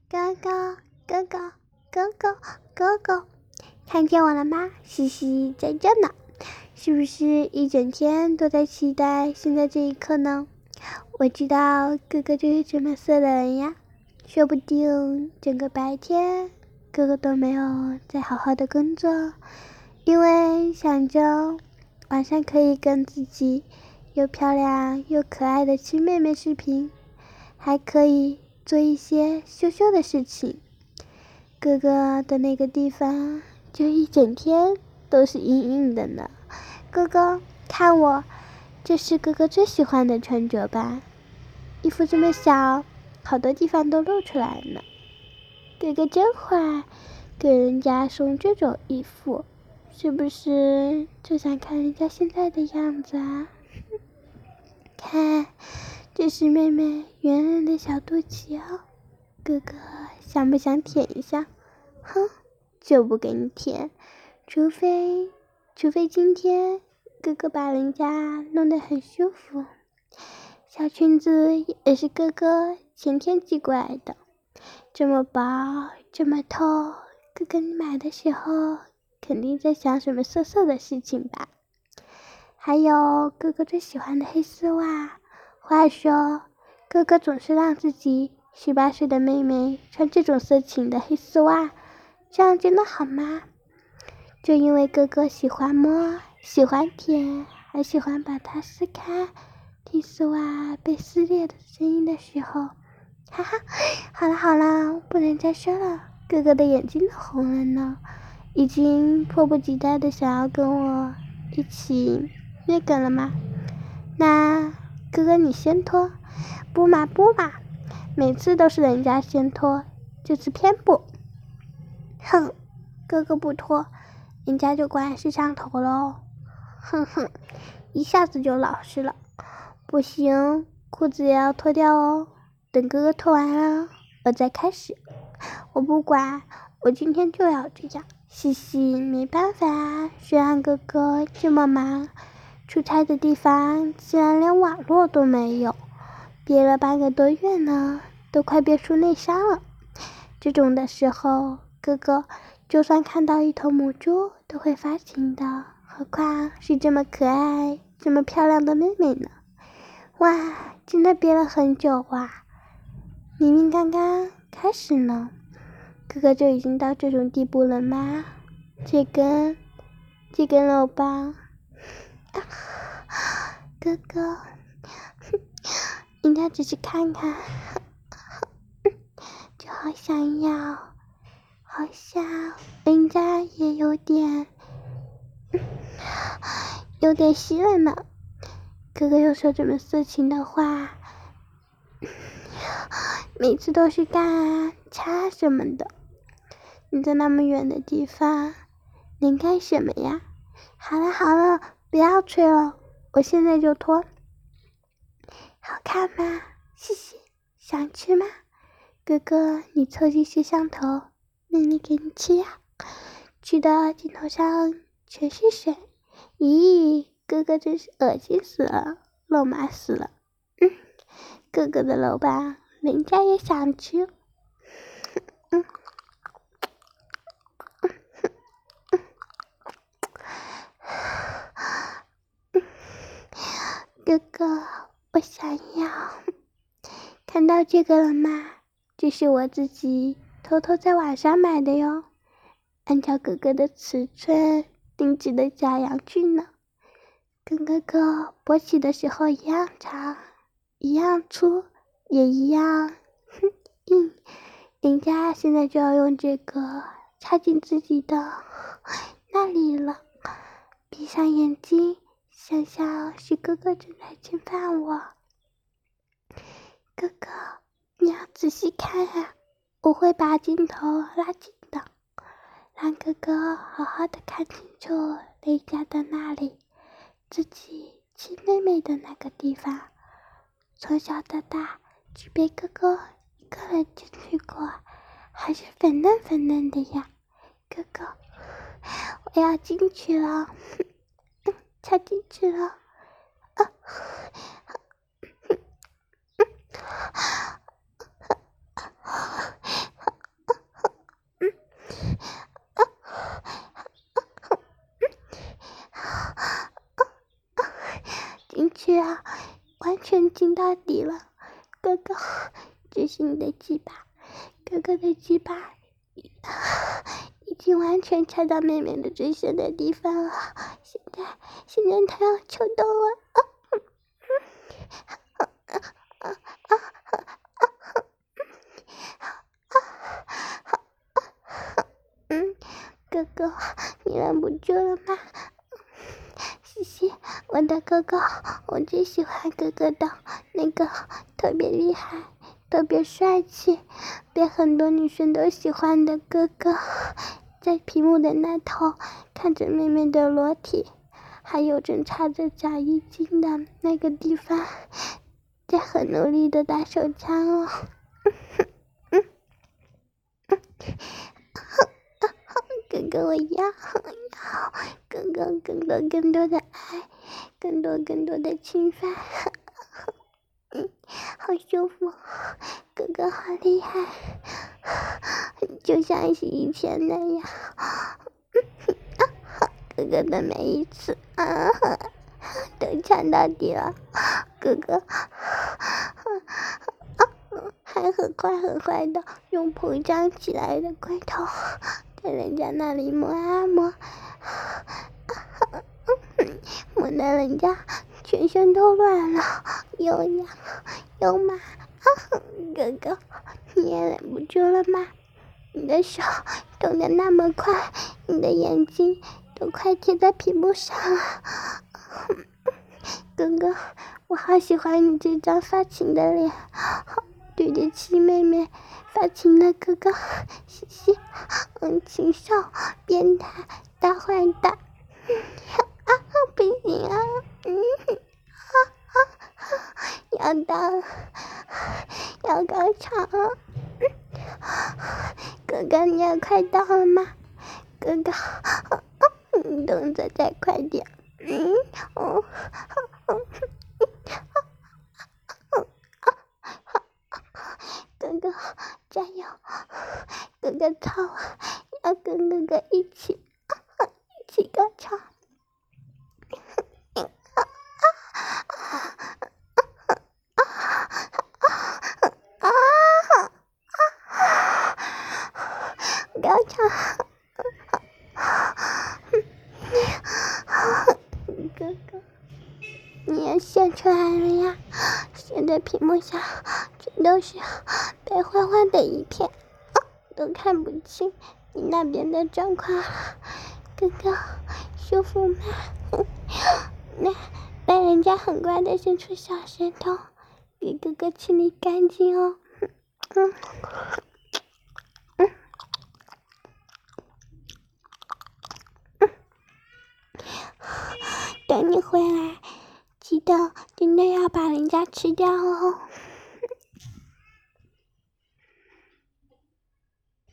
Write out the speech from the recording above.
哥哥，哥哥，哥哥，哥哥，看见我了吗？西西在这呢，是不是一整天都在期待现在这一刻呢？我知道哥哥就是这么色的人呀，说不定整个白天哥哥都没有再好好的工作，因为想着晚上可以跟自己又漂亮又可爱的亲妹妹视频，还可以做一些羞羞的事情。哥哥的那个地方就一整天都是硬硬的呢。哥哥，看我，这是哥哥最喜欢的穿着吧？衣服这么小，好多地方都露出来呢。哥哥真坏，给人家送这种衣服，是不是就想看人家现在的样子啊？看，这是妹妹圆润的小肚脐哦。哥哥想不想舔一下？哼，就不给你舔，除非今天哥哥把人家弄得很舒服。小裙子也是哥哥前天寄过来的，这么薄这么透，哥哥你买的时候肯定在想什么色色的事情吧？还有哥哥最喜欢的黑丝袜。话说，哥哥总是让自己18岁的妹妹穿这种色情的黑丝袜，这样真的好吗？就因为哥哥喜欢摸，喜欢舔，还喜欢把它撕开，听丝袜被撕裂的声音的时候，哈哈，好了，不能再说了，哥哥的眼睛都红了呢，已经迫不及待的想要跟我一起那个了吗？那哥哥你先脱。不嘛，每次都是人家先脱，这次偏不。哼，哥哥不脱，人家就管是上头咯。哼哼，一下子就老实了。不行，裤子也要脱掉哦。等哥哥脱完了，我再开始。我不管，我今天就要这样。西西没办法，虽然哥哥这么忙，出差的地方竟然连网络都没有，憋了半个多月呢，都快憋出内伤了。这种的时候，哥哥就算看到一头母猪都会发情的，何况是这么可爱这么漂亮的妹妹呢？哇，真的憋了很久啊，明明刚刚开始呢，哥哥就已经到这种地步了吗？这根肉棒，哥哥应该只是看看，就好想要，好像人家也有点稀了呢。哥哥又说这么色情的话，每次都是干啊掐什么的。你在那么远的地方能干什么呀？好了，不要吹了，我现在就脱。好看吗？谢谢。想吃吗？哥哥你凑近些上头，妹妹给你吃呀。吃的镜头上全是水。咦，哥哥真是恶心死了，肉麻死了。哥哥的肉棒人家也想吃。哥哥，我想要。看到这个了吗？这是我自己偷偷在网上买的哟，按照哥哥的尺寸定制的假阳具呢，跟哥哥勃起的时候一样长，一样粗，也一样硬。人家现在就要用这个插进自己的那里了。闭上眼睛，想象是哥哥正在侵犯我。哥哥，你要仔细看啊，我会把镜头拉近的，让哥哥好好的看清楚人家的那里，自己亲妹妹的那个地方。从小到大只被哥哥一个人进去过，还是粉嫩的呀。哥哥，我要进去了，插进去了。 进到底了。哥哥，这是你的鸡巴，哥哥的鸡巴已经完全插到妹妹的最深的地方了。现在他要抽动了。哥哥，你忍不住了吗？嘻嘻，我的哥哥，我最喜欢哥哥的那个特别厉害、特别帅气、被很多女生都喜欢的哥哥，在屏幕的那头看着妹妹的裸体，还有正插着假衣襟的那个地方，在很努力的打手枪哦。哥哥，我要更多的爱，更多的侵犯。好舒服，哥哥好厉害，就像是以前那样。哥哥的每一次都唱到底了，哥哥还很快的用膨胀起来的龟头在人家那里摸啊摸，摸得人家全身都软了，又痒又麻。哥哥，你也忍不住了吗？你的手动得那么快，你的眼睛都快贴在屏幕上了。哥哥，我好喜欢你这张发情的脸，对得起妹妹发情的哥哥，嘻嘻，禽兽、变态、大坏蛋，不行啊，要高潮了，哥哥你也快到了吗？哥哥，动作再快点，哥哥加油，哥哥操啊，要跟哥哥一起高潮。高潮，哥哥，你也现出来了呀！现在屏幕上全都是白花花的一片，都看不清你那边的状况。哥哥，舒服吗？那人家很乖的伸出小舌头，给哥哥清理干净哦。等你回来，记得真的要把人家吃掉哦。